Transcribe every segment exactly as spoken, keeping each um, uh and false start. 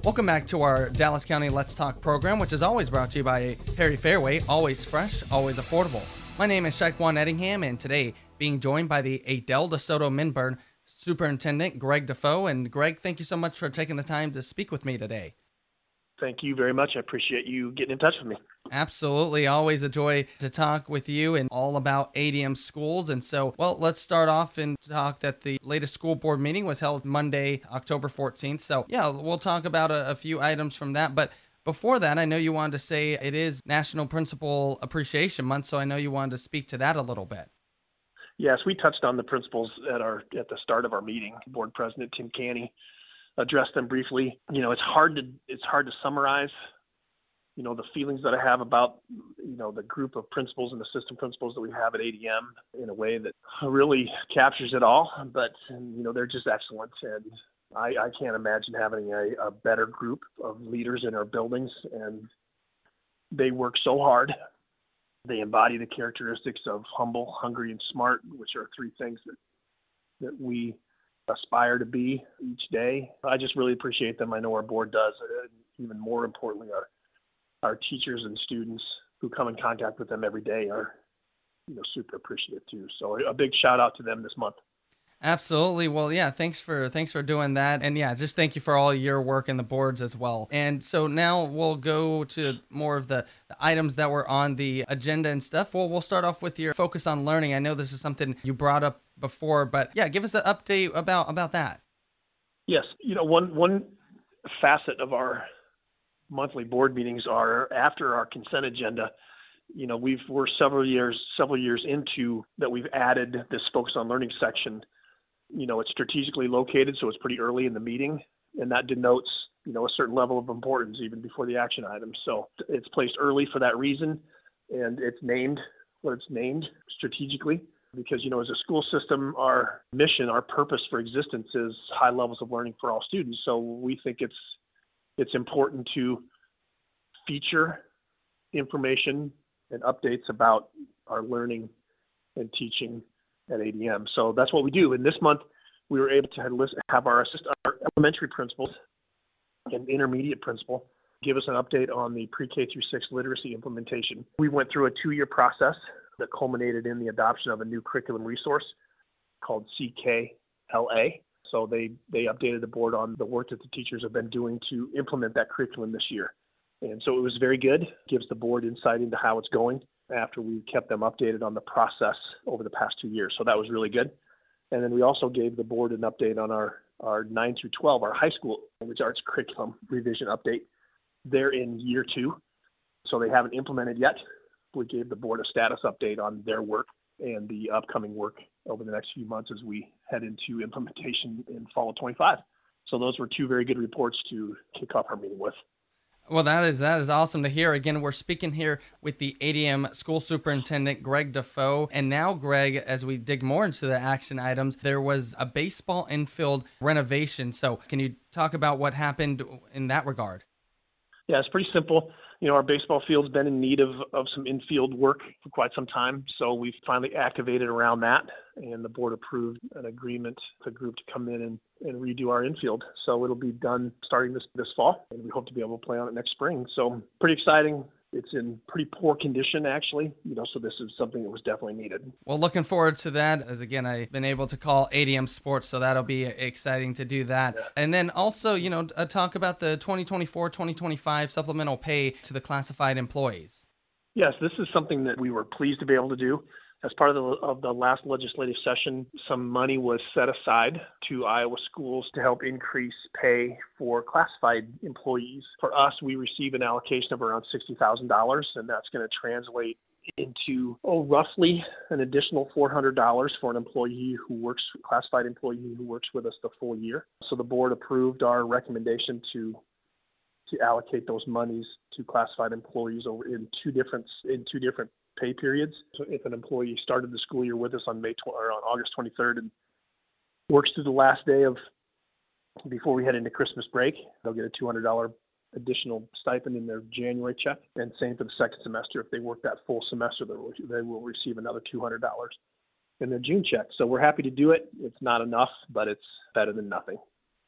Welcome back to our Dallas County Let's Talk program, which is always brought to you by Perry Fairway, always fresh, always affordable. My name is Shaquan Ettingham, and today being joined by the Adel DeSoto Minburn Superintendent Greg Defoe. And Greg, thank you so much for taking the time to speak with me today. Thank you very much. I appreciate you getting in touch with me. Absolutely. Always a joy to talk with you and all about A D M schools. And so, well, let's start off and talk that the latest school board meeting was held Monday, October fourteenth. So, yeah, we'll talk about a, a few items from that. But before that, I know you wanted to say it is National Principal Appreciation Month, so I know you wanted to speak to that a little bit. Yes, we touched on the principals at our at the start of our meeting. Board President Tim Canny addressed them briefly. You know, it's hard to it's hard to summarize, you know, the feelings that I have about, you know, the group of principals and assistant principals that we have at A D M in a way that really captures it all. But, you know, they're just excellent. And I, I can't imagine having a, a better group of leaders in our buildings. And they work so hard. They embody the characteristics of humble, hungry, and smart, which are three things that, that we aspire to be each day. I just really appreciate them. I know our board does. And even more importantly, our our teachers and students who come in contact with them every day are, you know, super appreciative too. So a big shout out to them this month. Absolutely. Well, yeah, thanks for thanks for doing that. And yeah, just thank you for all your work in the boards as well. And so now we'll go to more of the, the items that were on the agenda and stuff. Well, we'll start off with your focus on learning. I know this is something you brought up before, but yeah, give us an update about, about that. Yes. You know, one one facet of our monthly board meetings are after our consent agenda. You know, we've we're several years several years into that we've added this focus on learning section. You know, it's strategically located, so it's pretty early in the meeting, and that denotes, you know, a certain level of importance even before the action items. So it's placed early for that reason, and it's named what it's named strategically because, you know, as a school system, our mission, our purpose for existence is high levels of learning for all students. So we think it's it's important to feature information and updates about our learning and teaching at A D M. So that's what we do. And this month, we were able to have our, assist, our elementary principals and intermediate principal give us an update on the pre-K through six literacy implementation. We went through a two-year process that culminated in the adoption of a new curriculum resource called C K L A. So they, they updated the board on the work that the teachers have been doing to implement that curriculum this year. And so it was very good. Gives the board insight into how it's going after we kept them updated on the process over the past two years. So that was really good. And then we also gave the board an update on our, our nine through twelve, our high school language arts curriculum revision update. They're in year two, so they haven't implemented yet. We gave the board a status update on their work and the upcoming work over the next few months as we head into implementation in fall of twenty-five. So those were two very good reports to kick off our meeting with. Well, that is that is awesome to hear. Again, we're speaking here with the A D M School Superintendent, Greg Defoe. And now, Greg, as we dig more into the action items, there was a baseball infield renovation. So can you talk about what happened in that regard? Yeah, it's pretty simple. You know, our baseball field's been in need of, of some infield work for quite some time. So we've finally activated around that, and the board approved an agreement for the group to come in and, and redo our infield. So it'll be done starting this, this fall, and we hope to be able to play on it next spring. So pretty exciting. It's in pretty poor condition, actually, you know, so this is something that was definitely needed. Well, looking forward to that, as again, I've been able to call A D M Sports, so that'll be exciting to do that. Yeah. And then also, you know, uh, talk about the twenty twenty-four twenty twenty-five supplemental pay to the classified employees. Yes, this is something that we were pleased to be able to do. As part of the, of the last legislative session, some money was set aside to Iowa schools to help increase pay for classified employees. For us, we receive an allocation of around sixty thousand dollars, and that's going to translate into, oh, roughly an additional four hundred dollars for an employee who works, classified employee who works with us the full year. So the board approved our recommendation to to allocate those monies to classified employees over in two different in two different pay periods. So if an employee started the school year with us on May tw- or on August twenty-third and works through the last day of before we head into Christmas break, they'll get a two hundred dollars additional stipend in their January check. And same for the second semester. If they work that full semester, they will, they will receive another two hundred dollars in their June check. So we're happy to do it. It's not enough, but it's better than nothing.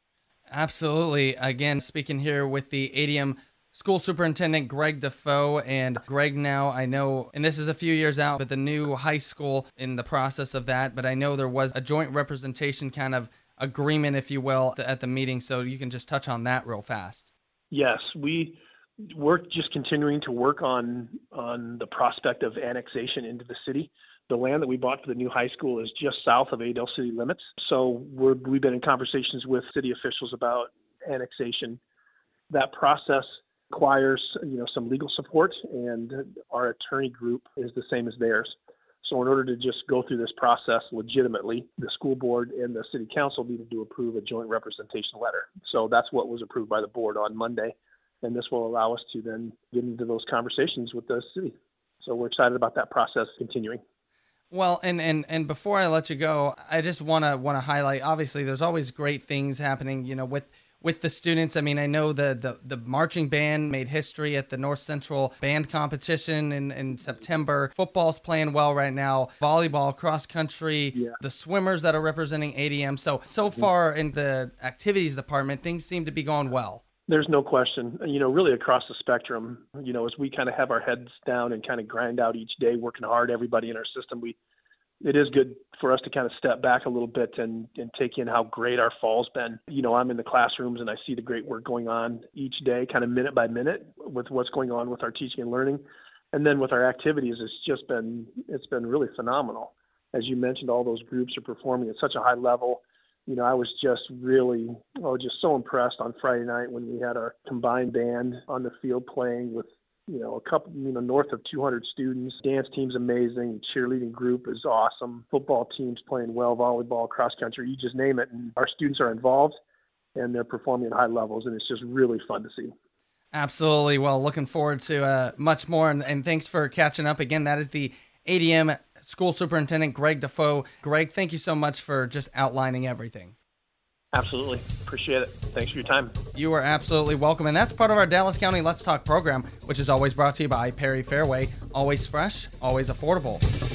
Absolutely. Again, speaking here with the A D M School Superintendent Greg Defoe. And Greg, now I know, and this is a few years out, but the new high school in the process of that, but I know there was a joint representation kind of agreement, if you will, at the meeting. So you can just touch on that real fast. Yes, we we're just continuing to work on on the prospect of annexation into the city. The land that we bought for the new high school is just south of Adel city limits. So we're, we've been in conversations with city officials about annexation. That process requires, you know, some legal support, and our attorney group is the same as theirs. So in order to just go through this process legitimately, the school board and the city council needed to approve a joint representation letter. So that's what was approved by the board on Monday. And this will allow us to then get into those conversations with the city. So we're excited about that process continuing. Well, and, and, and before I let you go, I just want to want to highlight, obviously, there's always great things happening, you know, with with the students. I mean, I know the, the, the marching band made history at the North Central band competition in, in September. Football's playing well right now. Volleyball, cross country, yeah. The swimmers that are representing A D M. So, so far in the activities department, things seem to be going well. There's no question, you know, really across the spectrum, you know, as we kind of have our heads down and kind of grind out each day, working hard, everybody in our system, we, it is good for us to kind of step back a little bit and, and take in how great our fall's been. You know, I'm in the classrooms and I see the great work going on each day, kind of minute by minute with what's going on with our teaching and learning. And then with our activities, it's just been, it's been really phenomenal. As you mentioned, all those groups are performing at such a high level. You know, I was just really, oh, just so impressed on Friday night when we had our combined band on the field playing with, you know, a couple, you know, north of two hundred students. Dance team's amazing. Cheerleading group is awesome. Football team's playing well. Volleyball, cross country, you just name it. And our students are involved and they're performing at high levels. And it's just really fun to see. Absolutely. Well, looking forward to uh, much more. And, and thanks for catching up. Again, that is the A D M School Superintendent Greg Defoe. Greg, thank you so much for just outlining everything. Absolutely. Appreciate it. Thanks for your time. You are absolutely welcome. And that's part of our Dallas County Let's Talk program, which is always brought to you by Perry Fairway. Always fresh, always affordable.